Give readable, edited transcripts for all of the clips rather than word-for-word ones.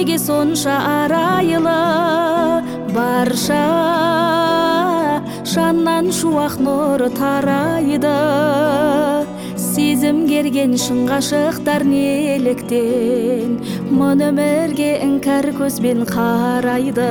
неге сонша арайлы, барша жаннан шуақ нұры тарайды. Сезім керген шын ғашықтар неліктен мұн өмірге іңкәр көзбен қарайды.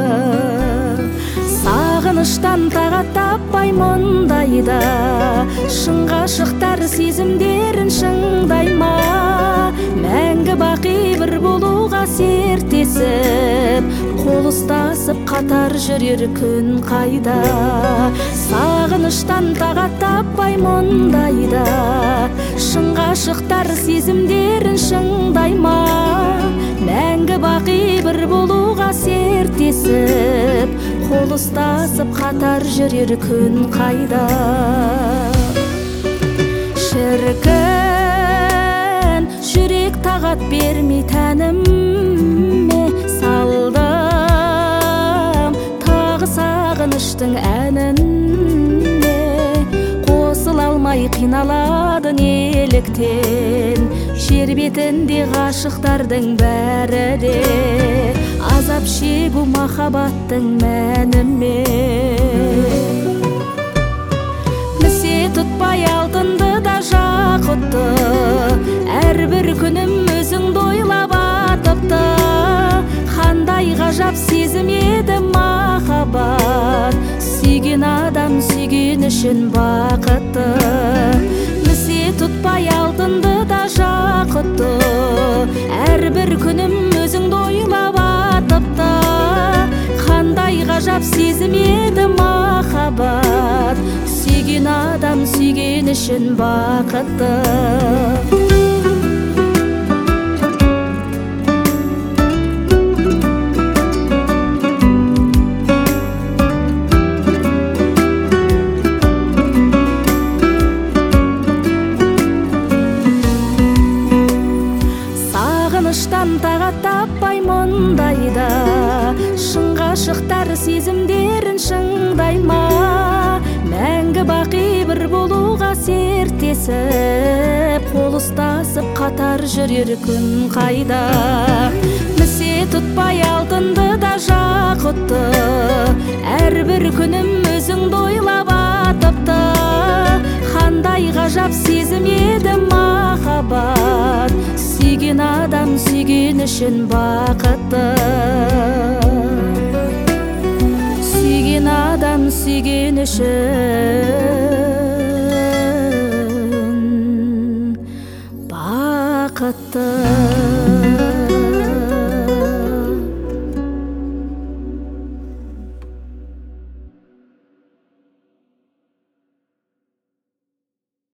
Сағыныштан тағат таппай мұндайда, шын ғашықтар сезімдерін шыңдай ма? Мәңгі бақи бір болуға серттесіп, қол ұстасып қатар жүрер күн қайда? Сағыныштан тағат таппай мұндайда, шын ғашықтар сезімдерін шыңдай ма? Мәңгі бақи бір болуға серттесіп, қол ұстасып қатар жүрер күн қайда? Шіркін жүрек тағат бермей тәніме салдым, тағы сағыныштың әніне. Қосыла алмай қиналады неліктен, жер бетінде ғашықтардың бәрі де азап шегу махаббаттың мәнімен. Місе тұтпай алтынды да жақұтты, әрбір күнім өзіңді ойлап атыпты. Қандай ғажап сезім еді махаббат, сүйген адам сүйген үшін бақытты. Місе тұтпай алтынды да жақұтты, әрбір күнім өзіңді ойлап атыпты. Қандай ғажап сезім еді махаббат, сүйген адам сүйген үшін бақытты. Сағыныштан тағат таппай мұндайда, шын ғашықтар сезімдерін шыңдай ма? Мәңгі бақи бір болуға серттесіп, қол ұстасып қатар жүрер күн қайда? Місе тұтпай алтынды да жақұтты, әрбір күнім өзіңді ойлап атыпты. Қандай ғажап сезім еді махаббат, сүйген адам сүйген үшін бақытты. Сүйген адам сүйген үшін